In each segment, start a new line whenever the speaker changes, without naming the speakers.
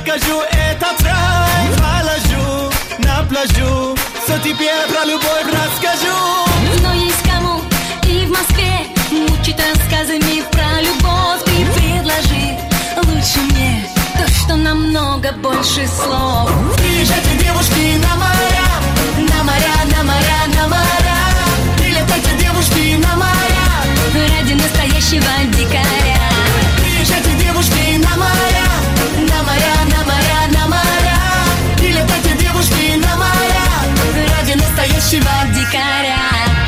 покажу этот рай. Положу на пляжу, все тебе про любовь расскажу.
Но есть кому и в Москве мучить рассказами про любовь. Ты предложи лучше мне то, что намного больше слов.
Приезжайте, девушки, на моря, на моря, на моря, на моря. Прилетайте, девушки, на моря,
ради настоящего дикаря.
Приезжайте, девушки, на моря, на моря, на моря, на моря. Прилетайте, девушки, на моря,
ради настоящего дикаря.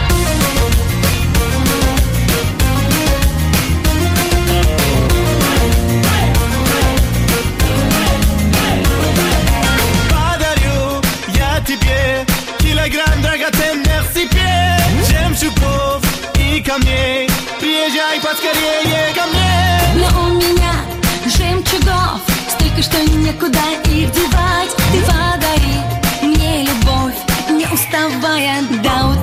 Подарю я тебе килограмм драгоценных цепей, жемчугов и камней. Приезжай поскорее ко мне.
Но у меня жемчугов столько, что некуда их девать. Ты подари мне любовь, не уставая до утра.